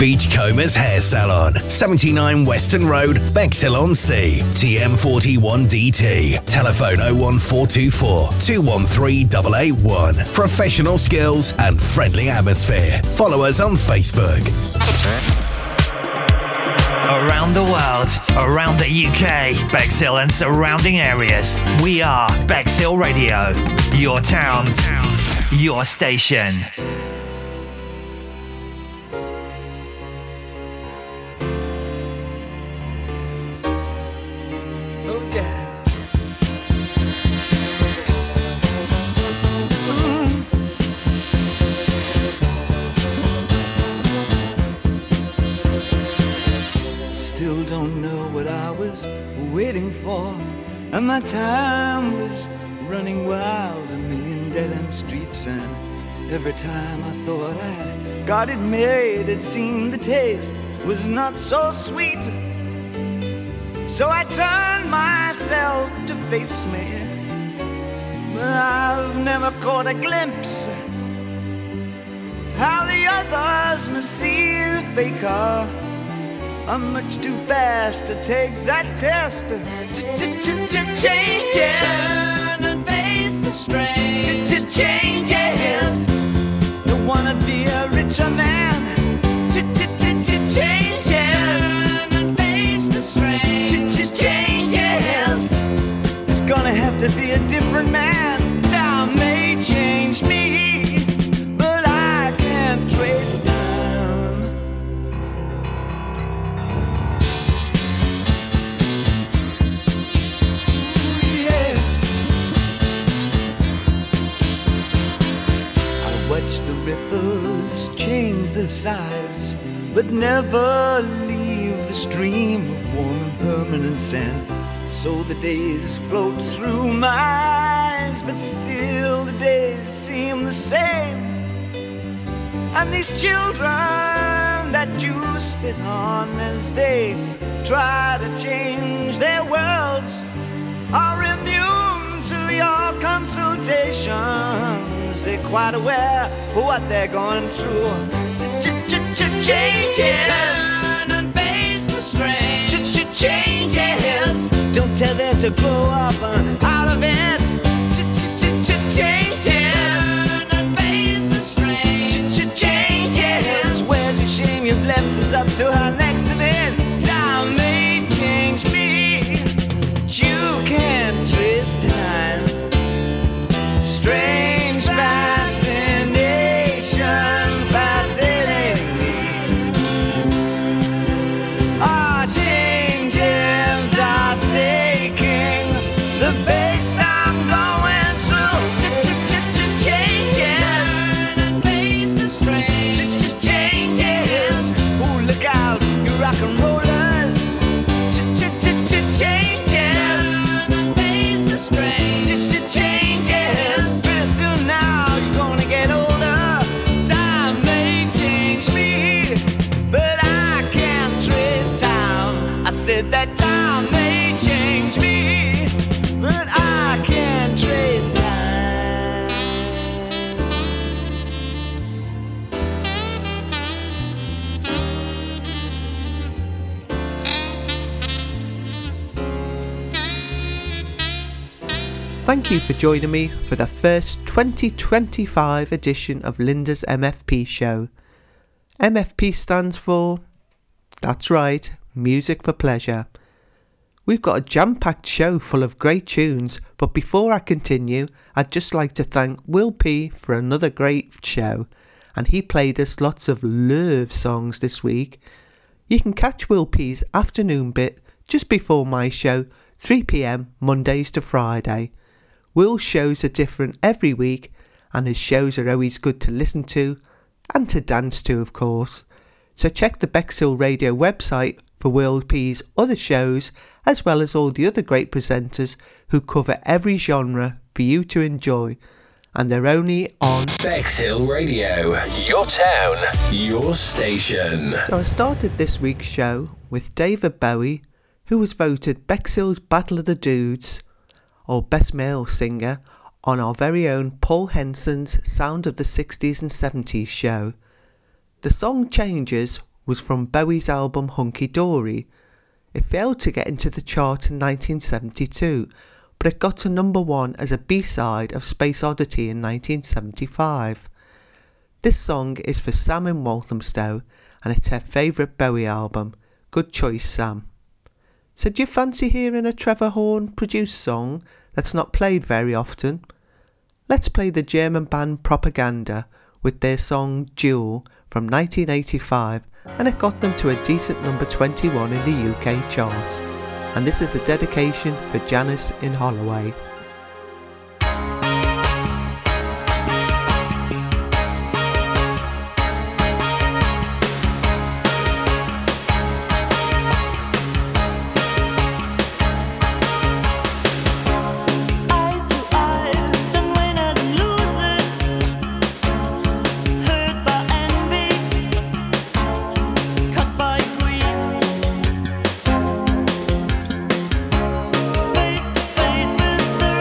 Beachcombers Hair Salon, 79 Western Road, Bexhill-on-Sea, TM41DT. Telephone 01424 213 881. Professional skills and friendly atmosphere. Follow us on Facebook. Around the world, around the UK, Bexhill and surrounding areas. We are Bexhill Radio. Your town, your station. And my time was running wild, a million dead-end streets. And every time I thought I got it made, it seemed the taste was not so sweet. So I turned myself to face me, but I've never caught a glimpse how the others must see the faker. I'm much too fast to take that test. Changes. Turn and face the strain. Changes. Don't wanna be a richer man. Changes. Turn and face the strain. Changes. There's gonna have to be a different man. Time may change me, but I can't trace time. Ripples change the size, but never leave the stream of warm and permanent sand. So the days float through my eyes, but still the days seem the same. And these children that you spit on as they try to change their worlds are immune to your consultation. They're quite aware of what they're going through. Changes. Turn and face the strain. Changes. Don't tell them to grow up out of it. Changes. Turn and face the strain. Changes. Where's your shame? You've left us up to our next event. Time may change me. You can't trace time. Strange fascination fascinating me. Our changes are taking the pace I'm going through. Changes. Turn and face the strain. Changes. Oh, look out, you rock and rollers. Changes. Turn and face the strain. Said that time may change me, but I can't trace time. Thank you for joining me for the first 2025 edition of Linda's MFP show. MFP stands for, that's right, Music for Pleasure. We've got a jam-packed show full of great tunes, but before I continue, I'd just like to thank Will P for another great show, and he played us lots of love songs this week. You can catch Will P's afternoon bit just before my show, 3 p.m, Mondays to Friday. Will's shows are different every week, and his shows are always good to listen to, and to dance to, of course. So check the Bexhill Radio website for Will P's other shows, as well as all the other great presenters who cover every genre for you to enjoy. And they're only on Bexhill Radio, your town, your station. So I started this week's show with David Bowie, who was voted Bexhill's Battle of the Dudes, or Best Male Singer, on our very own Paul Henson's Sound of the 60s and 70s show. The song Changes was from Bowie's album Hunky Dory. It failed to get into the chart in 1972, but it got to number 1 as a B-side of Space Oddity in 1975. This song is for Sam in Walthamstow, and it's her favourite Bowie album. Good choice, Sam. So do you fancy hearing a Trevor Horn produced song that's not played very often? Let's play the German band Propaganda with their song Duel from 1985, and it got them to a decent number 21 in the UK charts. And this is a dedication for Janice in Holloway. Face to face with the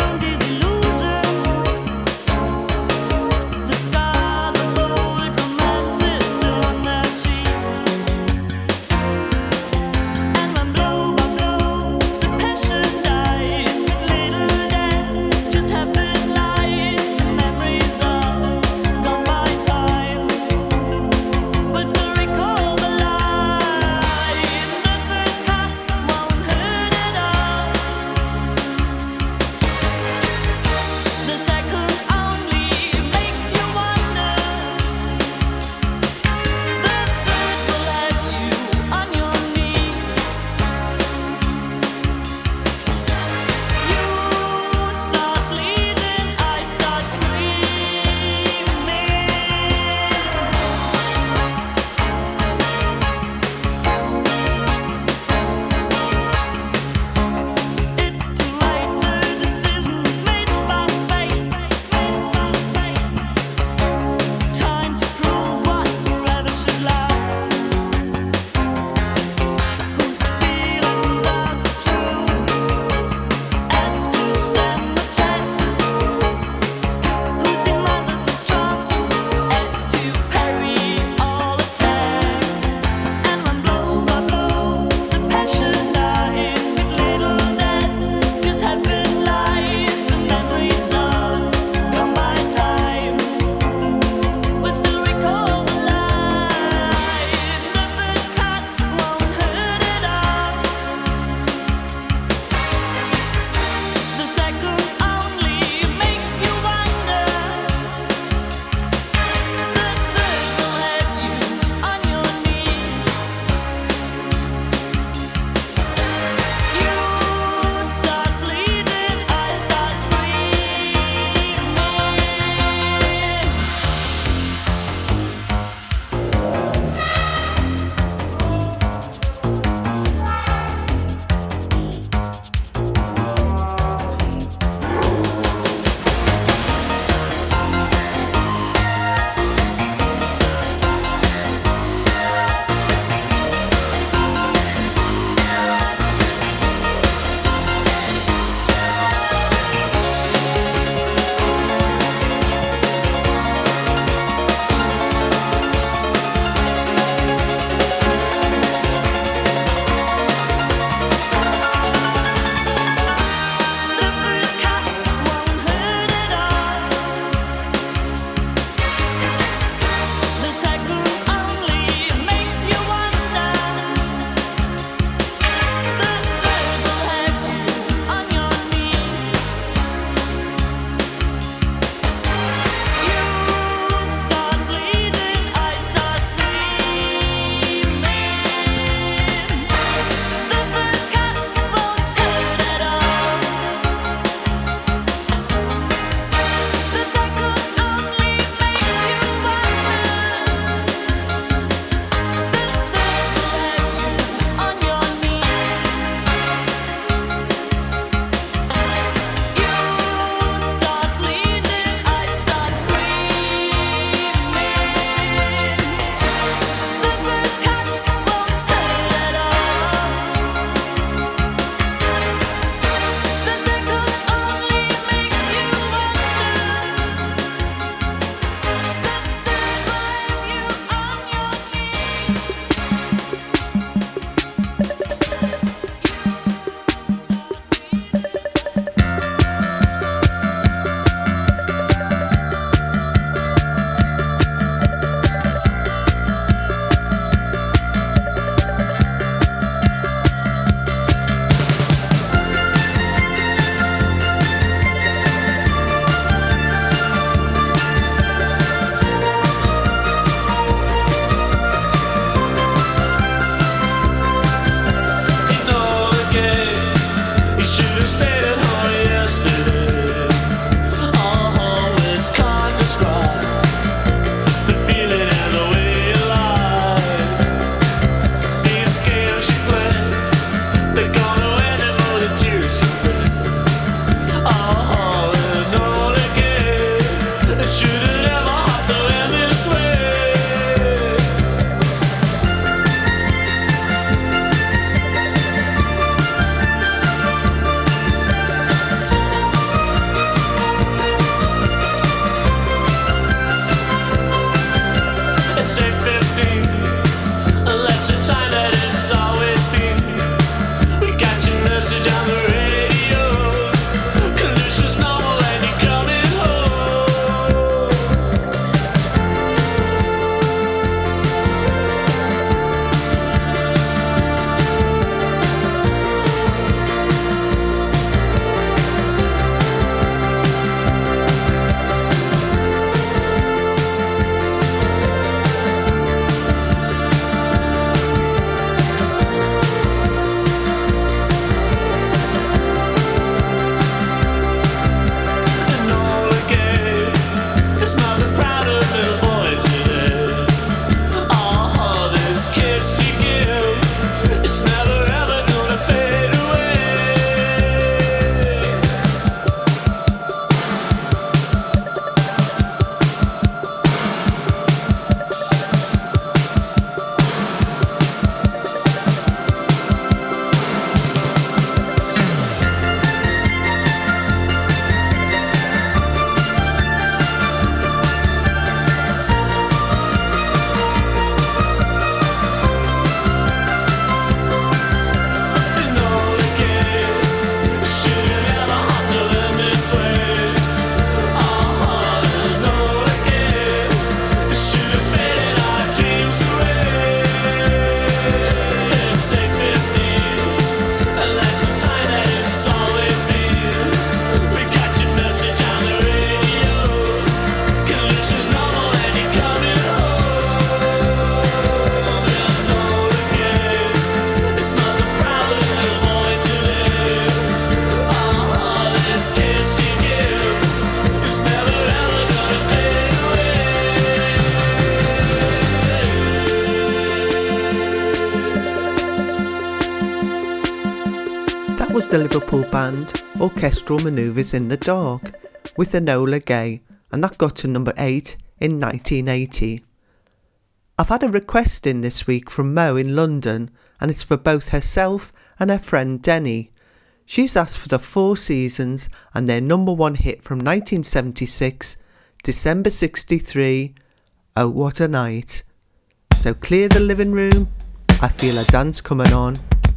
was the Liverpool band Orchestral Manoeuvres in the Dark with Enola Gay, and that got to number 8 in 1980. I've had a request in this week from Mo in London, and it's for both herself and her friend Denny. She's asked for the Four Seasons and their number one hit from 1976, December 63, Oh What a Night. So clear the living room, I feel a dance coming on.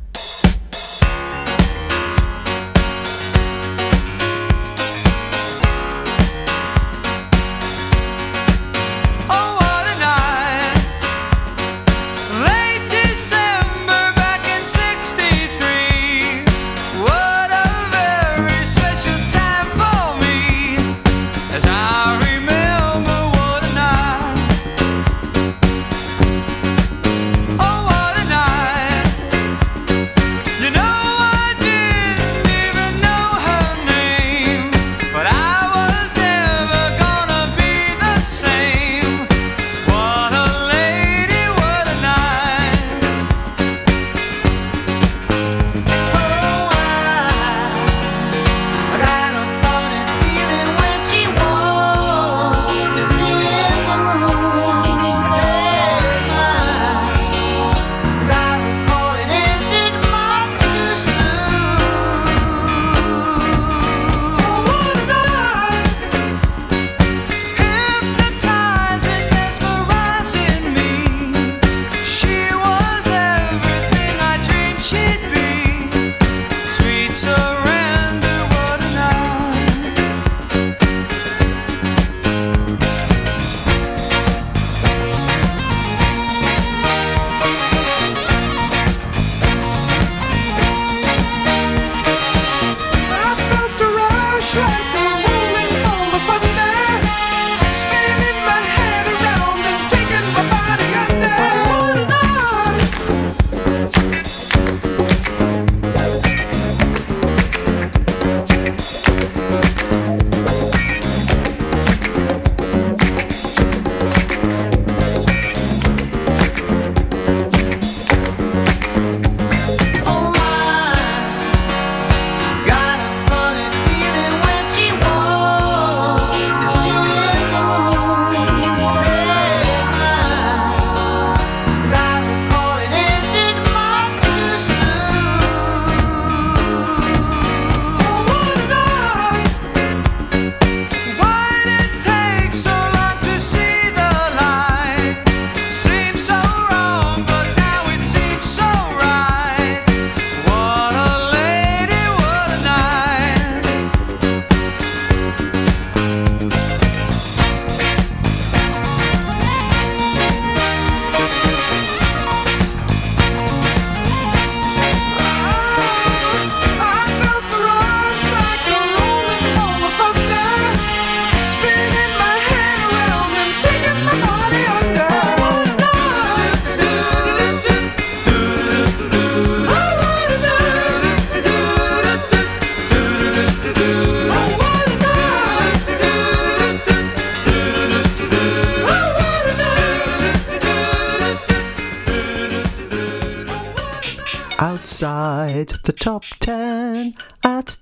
Outside the top 10 at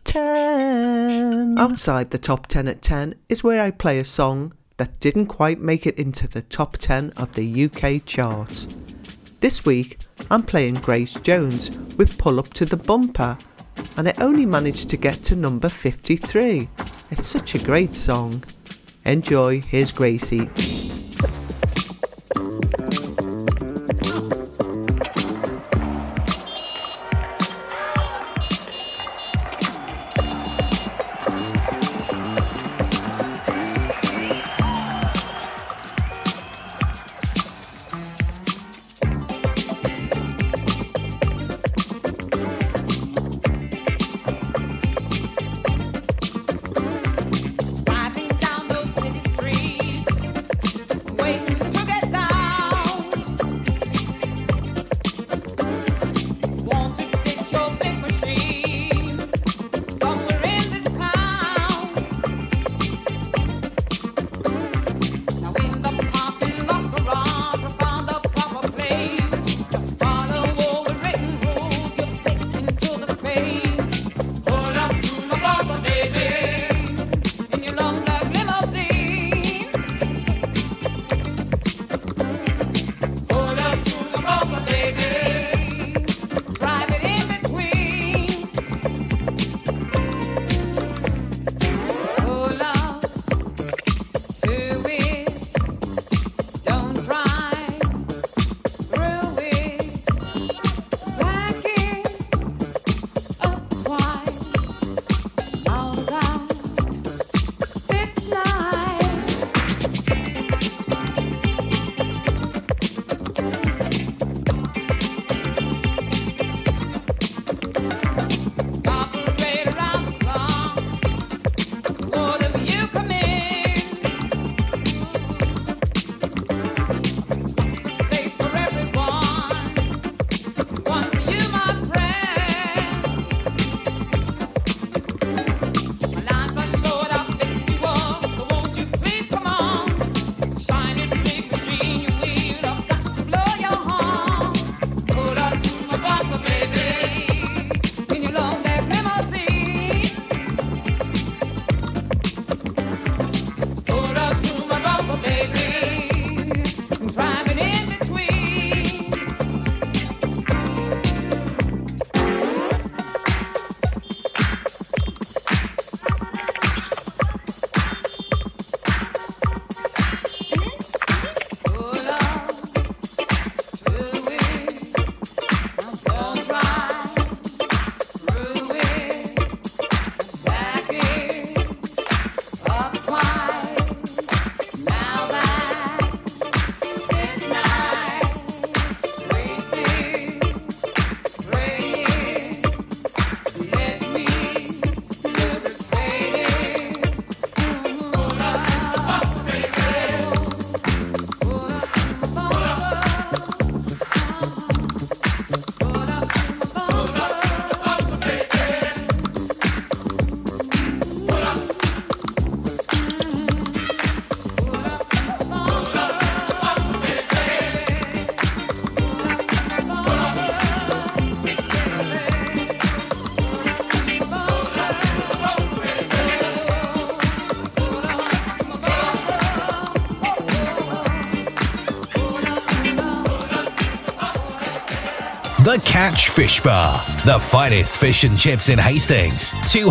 10. Outside the top 10 at 10 is where I play a song that didn't quite make it into the top 10 of the UK charts. This week I'm playing Grace Jones with Pull Up to the Bumper, and it only managed to get to number 53. It's such a great song. Enjoy, here's Gracie. Driving down those city streets, The Catch Fish Bar, the finest fish and chips in Hastings,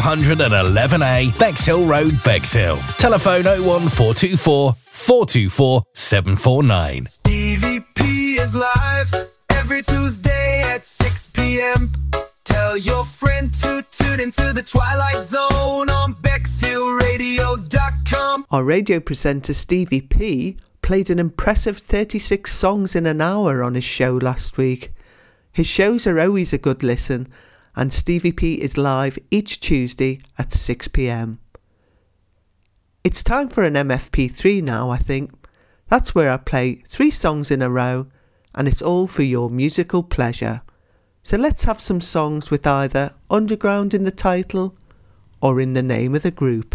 211A Bexhill Road, Bexhill. Telephone 01424 424 749. Stevie P is live every Tuesday at 6 p.m. Tell your friend to tune into the Twilight Zone on BexhillRadio.com. Our radio presenter Stevie P played an impressive 36 songs in an hour on his show last week. His shows are always a good listen, and Stevie P is live each Tuesday at 6 p.m. It's time for an MFP3 now, I think. That's where I play 3 songs in a row, and it's all for your musical pleasure. So let's have some songs with either Underground in the title or in the name of the group.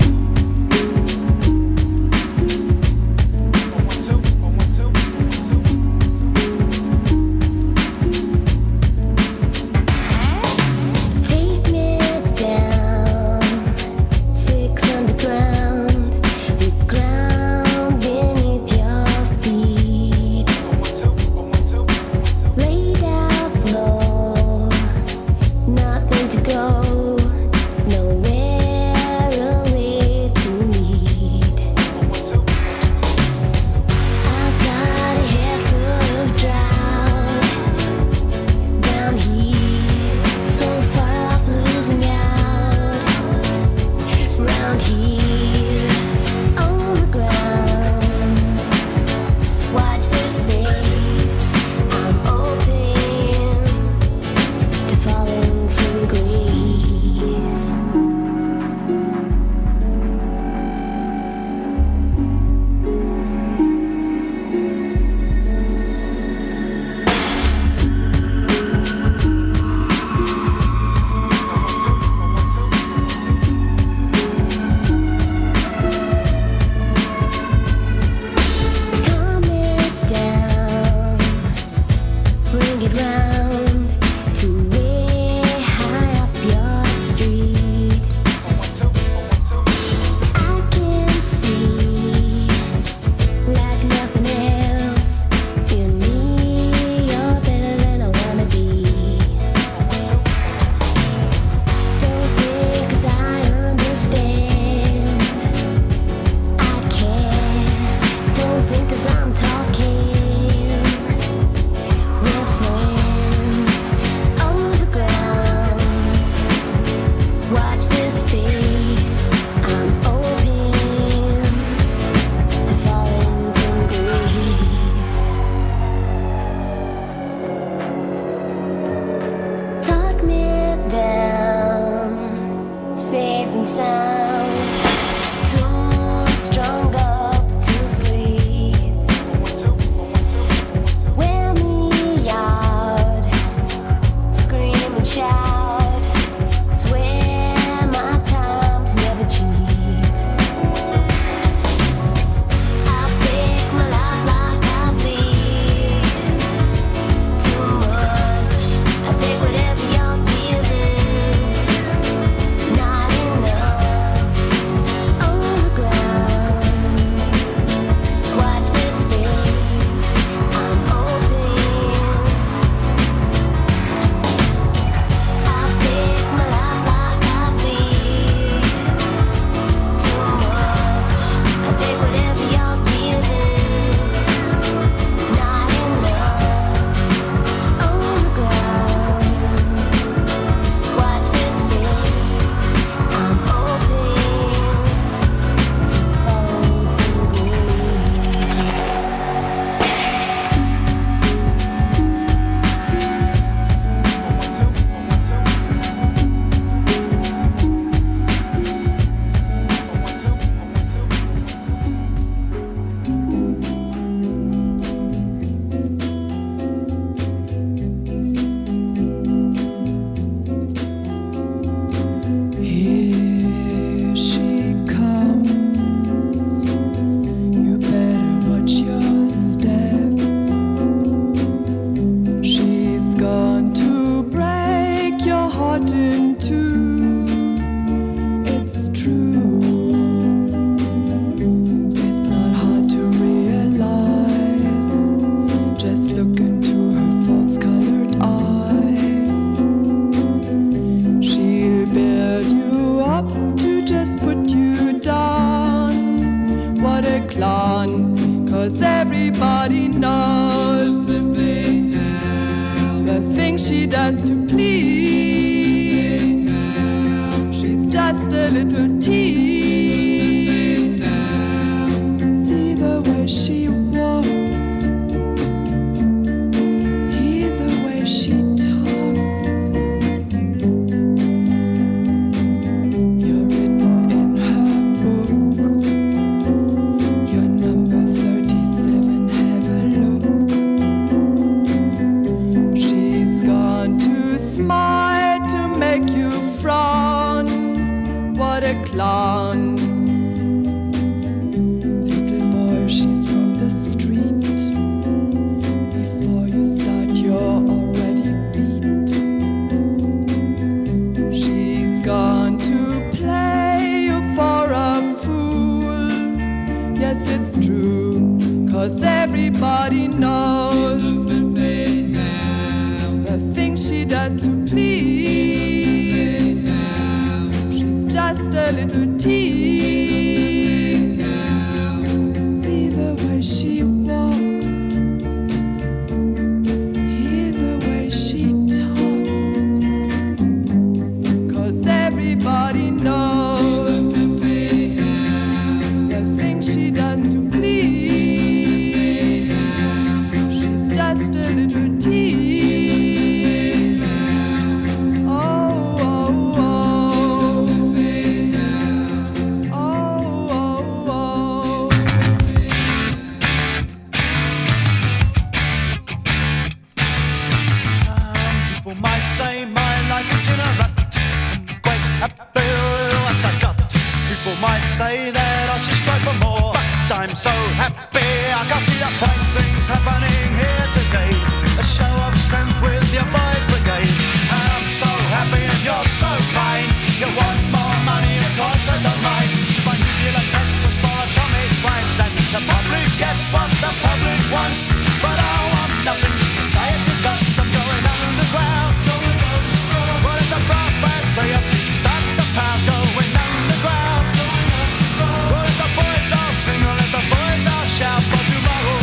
Friends. she does to please. She's just a little tease. See the way she walks, hear the way she talks. You're written in her book. You're number 37, have a look. She's gone to smile to make you frown. What a clown. Little boy, she's from the street. Before you start, you're already beat. She's gone to play you for a fool. Yes, it's true, 'cause everybody knows the things she does to please. She's just a little tease. See the way she walks, hear the way she talks. 'Cause everybody knows the things she does to please. She's just a little tease. Oh, oh, oh. Oh, oh, oh. Some people might say my life is in a rut. I'm quite happy with what I got. People might say that I should strive for more, but I'm so happy I can see the fine things happening here today. A show of strength with your boys brigade. And I'm so happy and you're so kind. You want more money, of course I don't mind. My nuclear textbooks for atomic crimes, and the public gets what the public wants. But I want nothing society's got. I'm going underground. What if the brass bands play up and start to pound? Going underground. What if the boys all sing or let the boys all shout for tomorrow?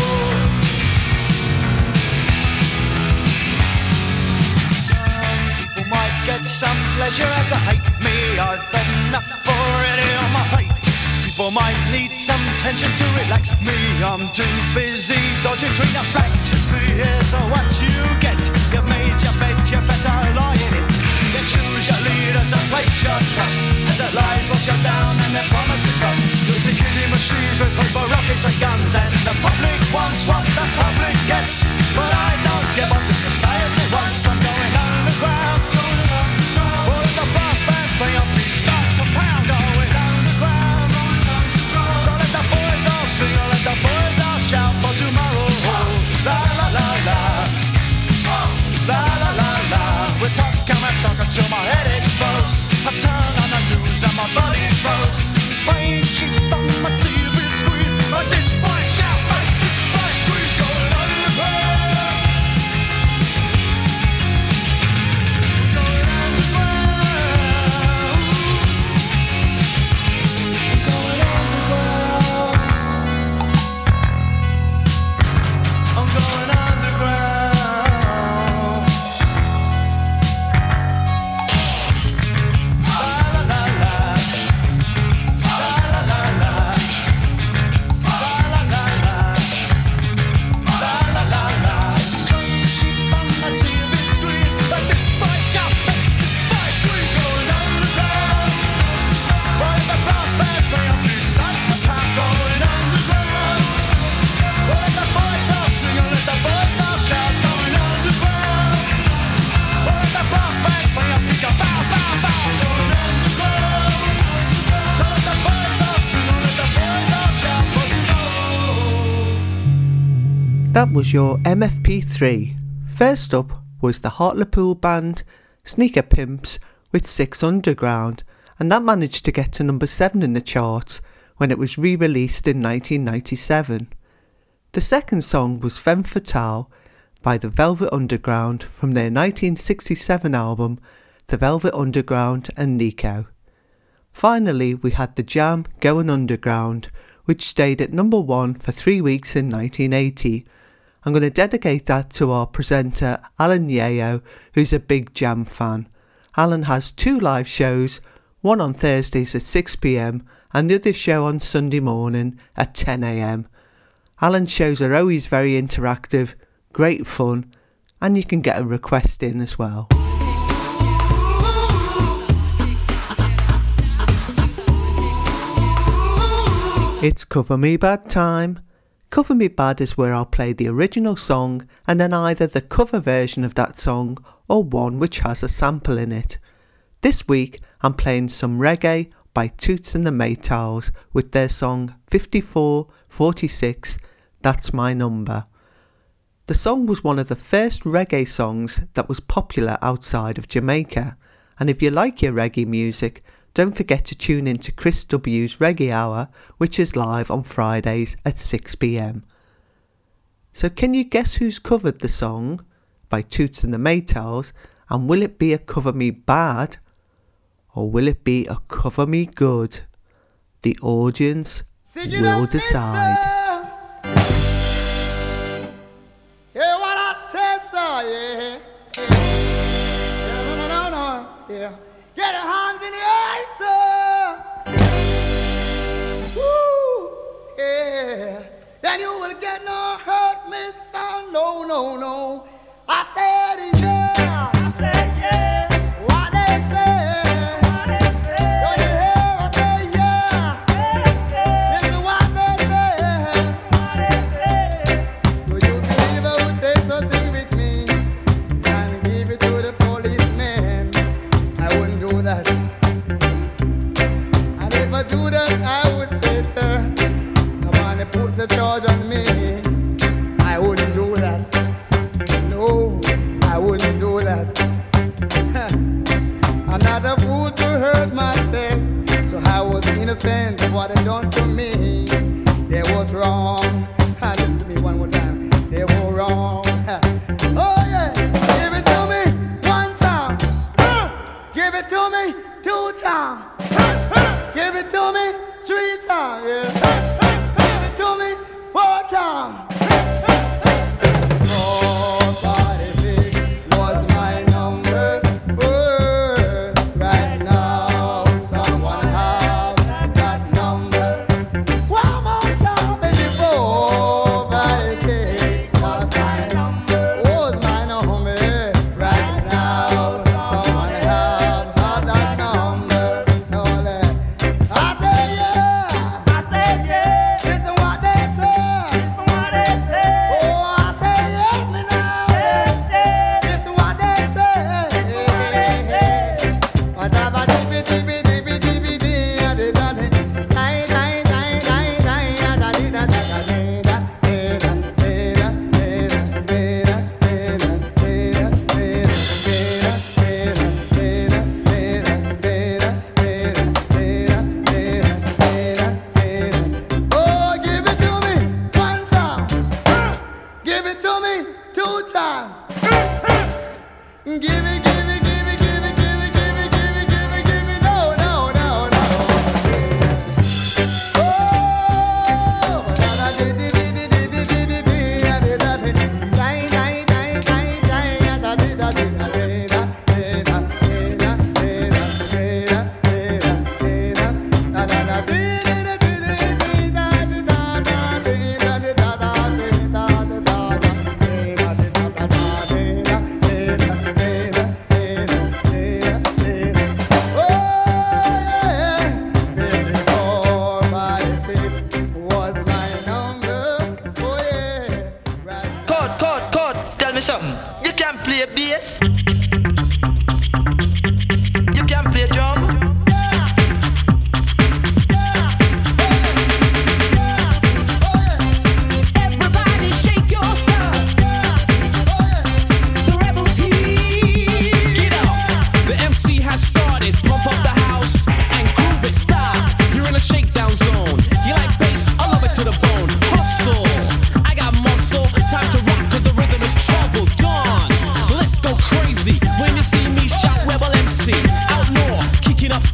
Some people might get some pleasure out of hate me. I've had enough already on my plate. People might need some tension to relax me. I'm too busy dodging between the facts. You see, here's what you get. You made your bed, you better lie in it. You choose your leaders and place your trust. As the lies wash you down and their promises lost. You'll see killing machines with paper, rockets and guns. And the public wants what the public gets. But I don't give what the society wants. I'm going underground. All of the brass bands play up, we start to pound. Going underground. So let the boys all sing, or let the boys all shout for tomorrow. La la la la. La la la la. We're talking till my head explodes. I turn on the news and my body blows. Spraying shit on my TV screen. But this boy shout, but this boy scream. Going underground. Going underground. Going underground. I'm going underground. La la la la. La la la la. La la la la. La la la la. Sheep on my TV screen, but this boy shout, but this boy scream. Going underground. What if the brass bands play up, we start to pound. Going underground. What if the boys all sing, or let the boys all shout. Going underground. What if the brass bands play up, we go bow, bow, bow. Going underground. So let the boys all sing, or let the boys all shout for tomorrow. That was your MFP3. First up was the Hartlepool band Sneaker Pimps with 6 Underground, and that managed to get to number 7 in the charts when it was re-released in 1997. The second song was Femme Fatale by the Velvet Underground from their 1967 album The Velvet Underground and Nico. Finally, we had The Jam Going Underground, which stayed at number 1 for 3 weeks in 1980, I'm going to dedicate that to our presenter Alan Yeo, who's a big Jam fan. Alan has 2 live shows, one on Thursdays at 6 p.m. and the other show on Sunday morning at 10 a.m. Alan's shows are always very interactive, great fun, and you can get a request in as well. It's Cover Me Bad time. Cover Me Bad is where I'll play the original song and then either the cover version of that song or one which has a sample in it. This week I'm playing some reggae by Toots and the Maytals with their song 5446, That's My Number. The song was one of the first reggae songs that was popular outside of Jamaica, and if you like your reggae music, don't forget to tune in to Chris W's Reggae Hour, which is live on Fridays at 6 p.m. So can you guess who's covered the song by Toots and the Maytals, and will it be a Cover Me Bad or will it be a Cover Me Good? The audience will decide. Hear what I say, sir, yeah. No, yeah. Get your hands in the air, sir. Woo, yeah. Then you will get no hurt, mister. No. I said yeah. I said yeah. What they say. Don't you hear? I say yeah. This is what they say. Do you believe I would take something with me and give it to the policeman? I wouldn't do that. And if I do that, I would say, sir, I want to put the charge on me. I wouldn't do that. No, I wouldn't do that. I'm not a fool to hurt myself, so I was innocent of what they done to me. They was wrong. Listen to me one more time. They were wrong. Oh yeah, give it to me one time. Give it to me 2 times. Give it to me 3 times. Yeah. Give it to me 4 times. 446 was my number. Right now, someone has that number. One more time, baby. 456 was my number. Was my number. Right now, someone has that number. I say yeah. It's what they say. Oh, I say yes me now. It's what they say. Whatever dibby dibby dibby dibby dee, da da da da da Oh, give it to me 1 time. Give it to me 2 times. Give it, no. Oh, was my number. Oh yeah. Code, tell me something. You can play bass. You can play drum. Everybody shake your stuff. The rebels here. Get up! The MC has started. Pump up the house and groove it. Stop! You're in a shakedown zone. You like bass? I love it to the bone. Hustle! I got muscle. Time to rock 'cause the rhythm is trouble. Dance! Let's go crazy when you see me shout Rebel MC. Out north, kicking up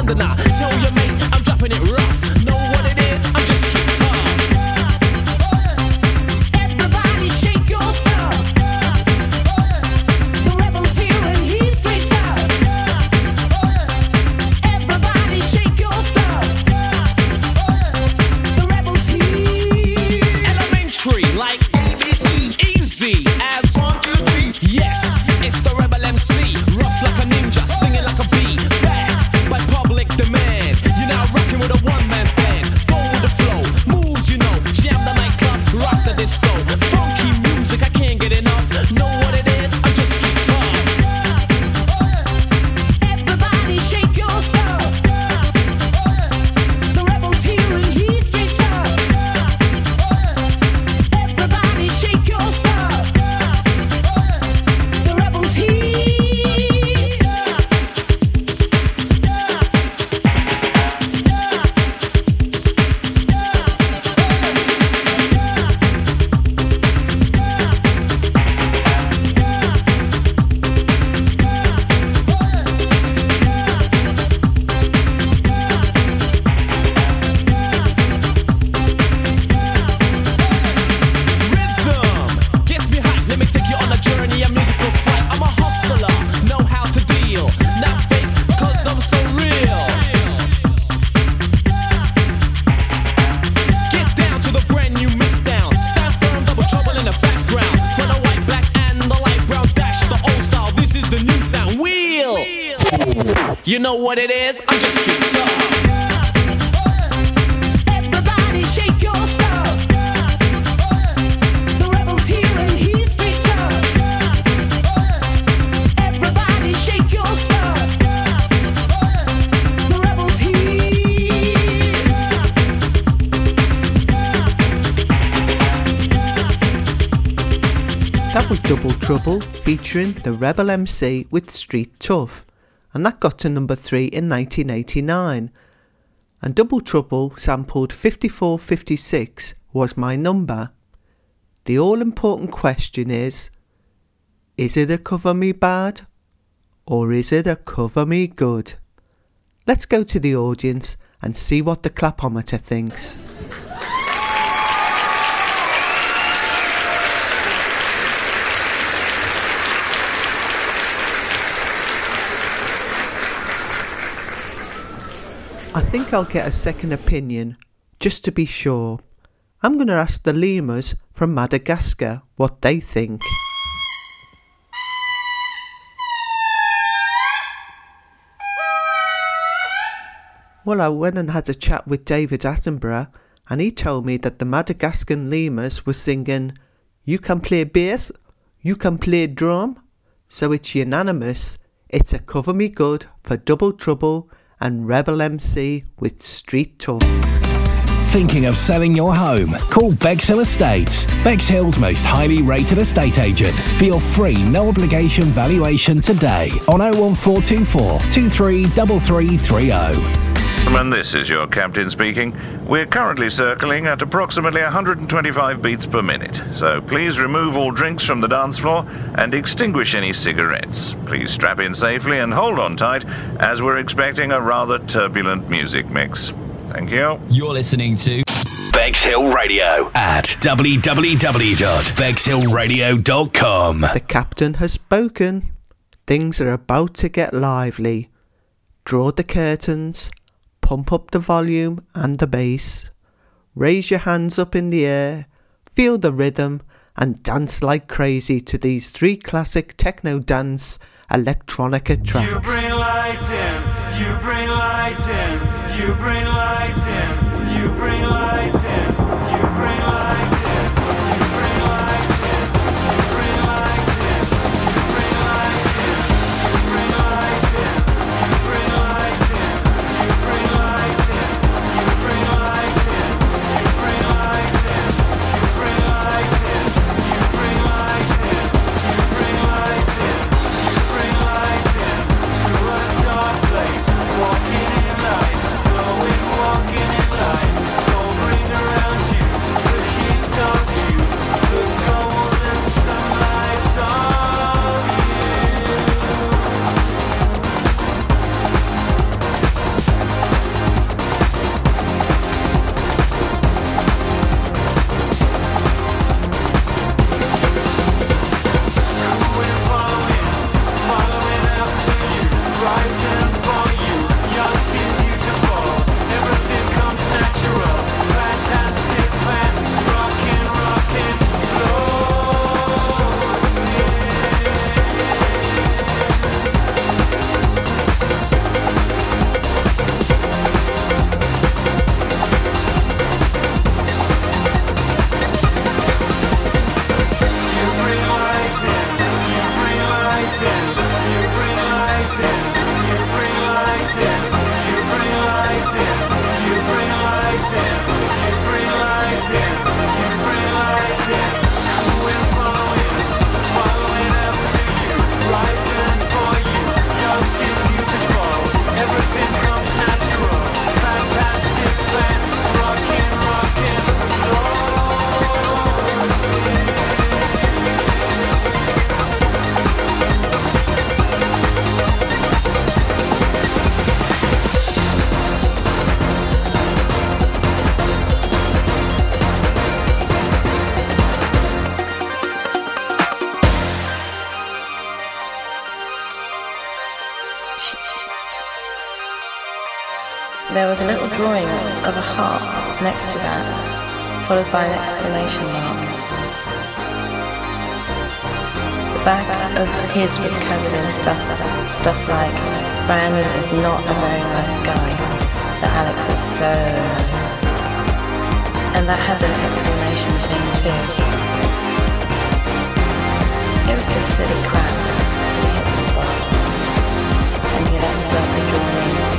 Londoner. Tell your mate I'm dropping it rough. Know what it is? I'm just street tough. Everybody shake your stuff. The rebel's here and he's straight tough. Everybody shake your stuff. The rebel's here. Elementary, like ABC. Easy as 1, 2, 3. Yes, it's the Rebel MC. Rough like a ninja, stinging like a bee. Back by public demand. You're now rocking with a one-man band. Go with the flow, moves you know. Jam the nightclub, rock the disco. Funky music, I can't get enough. Know what it is? I'm just street tough. Everybody shake your stuff. The rebel's here and he's straight tough. Everybody shake your stuff. The rebel's here. Rhythm gets me hype. Let me take you on a journey, a musical flight. I'm a hustler, know how to deal. Not fake, cause I'm so real. Get down to the brand new mix down. Stand firm, double trouble in the background. For the white, black, and the light brown dash. The old style, this is the new sound. Wheel! You know what it is? I'm just street tough. Everybody shake your stuff. The rebel's here and he's straight tough. Everybody shake your stuff. The rebel's here. That was Double Trouble featuring the Rebel MC with Street Tough, and that got to number 3 in 1989. And Double Trouble sampled 5456 Was My Number. The all-important question is it a cover me bad or is it a cover me good? Let's go to the audience and see what the clapometer thinks. I think I'll get a second opinion, just to be sure. I'm going to ask the lemurs from Madagascar what they think. Well, I went and had a chat with David Attenborough, and he told me that the Madagascan lemurs were singing, "You can play bass, you can play drum," so it's unanimous. It's a cover me good for Double Trouble and Rebel MC with Street Tough. Thinking of selling your home? Call Bexhill Estates, Bexhill's most highly rated estate agent, for your free no obligation valuation today on 01424 233330. And this is your captain speaking. We're currently circling at approximately 125 beats per minute, so please remove all drinks from the dance floor and extinguish any cigarettes. Please strap in safely and hold on tight, as we're expecting a rather turbulent music mix. Thank you. You're listening to Bexhill Radio at www.bexhillradio.com. The captain has spoken. Things are about to get lively. Draw the curtains. Pump up the volume and the bass. Raise your hands up in the air, feel the rhythm, and dance like crazy to these 3 classic techno dance electronica tracks. You bring light in, you bring light in, you bring light in, you bring light in, you bring light in, you bring light in, you bring light in, you bring light in, you bring light in, you bring light in, you bring light in, you bring light in, you bring light in, you bring light in, you bring light in, you bring light in, you bring light in, through a dark place, walking in light, glowing, walking in light, don't bring the there was a little drawing of a heart next to that, followed by an exclamation mark. The back of his was covered in stuff like, Brandon is not a very nice guy, but Alex is so nice. And that had an exclamation thing too. It was just silly crap, but he hit the spot, and he let himself be drawn in.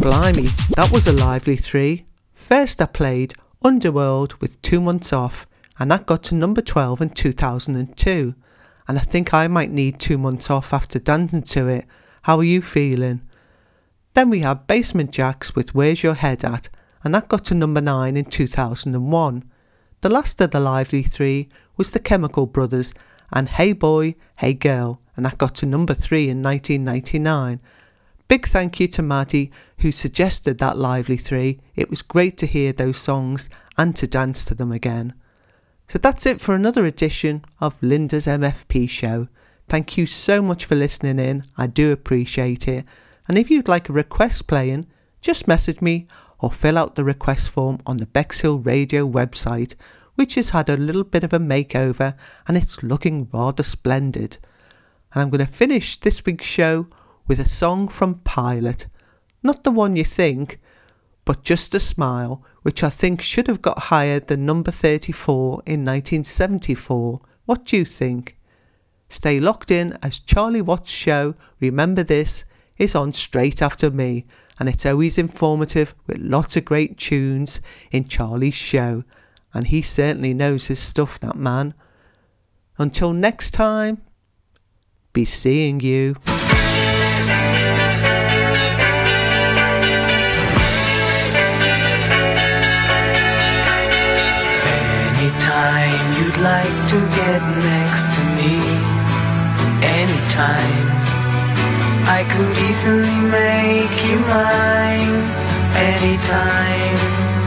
Blimey, that was a lively three. First I played Underworld with 2 months off, and that got to number 12 in 2002. And I think I might need 2 months off after dancing to it. How are you feeling? Then we had Basement Jaxx with Where's Your Head At, and that got to number 9 in 2001. The last of the lively three was the Chemical Brothers and Hey Boy, Hey Girl, and that got to number 3 in 1999. Big thank you to Maddie who suggested that lively three. It was great to hear those songs and to dance to them again. So that's it for another edition of Linda's MFP show. Thank you so much for listening in, I do appreciate it. And if you'd like a request playing, just message me or fill out the request form on the Bexhill Radio website, which has had a little bit of a makeover and it's looking rather splendid. And I'm going to finish this week's show with a song from Pilot. Not the one you think, but Just a Smile, which I think should have got higher than number 34 in 1974. What do you think? Stay locked in as Charlie Watts' show, Remember This, is on straight after me, and it's always informative with lots of great tunes in Charlie's show, and he certainly knows his stuff, that man. Until next time, be seeing you. Anytime you'd like to get next to me, anytime I could easily make you mine, anytime.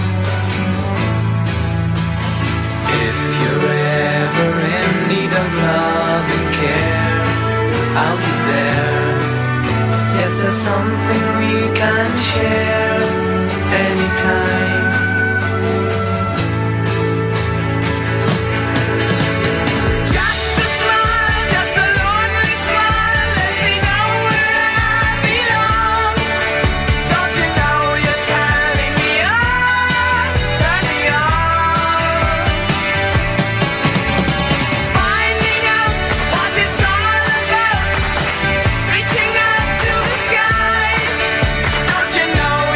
If you're ever in need of love and care, I'll be there. Yes, there's something we can share, anytime. Reaching out to the sky, don't you know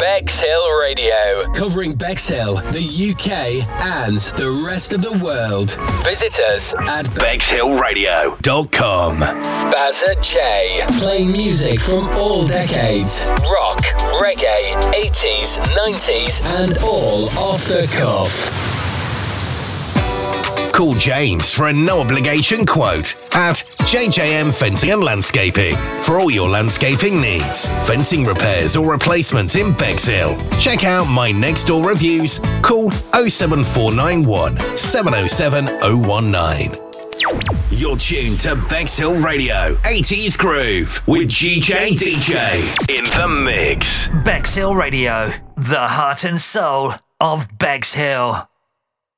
Bexhill Radio. Covering Bexhill, the UK, and the rest of the world. Visit us at bexhillradio.com. Bazza J. Playing music from all decades. Rock, reggae, 80s, 90s, and all off the cuff. Call James for a no-obligation quote at JJM Fencing and Landscaping for all your landscaping needs, fencing repairs or replacements in Bexhill. Check out my next door reviews. Call 07491 707 019. You're tuned to Bexhill Radio 80s Groove with GJ DJ in the mix. Bexhill Radio, the heart and soul of Bexhill.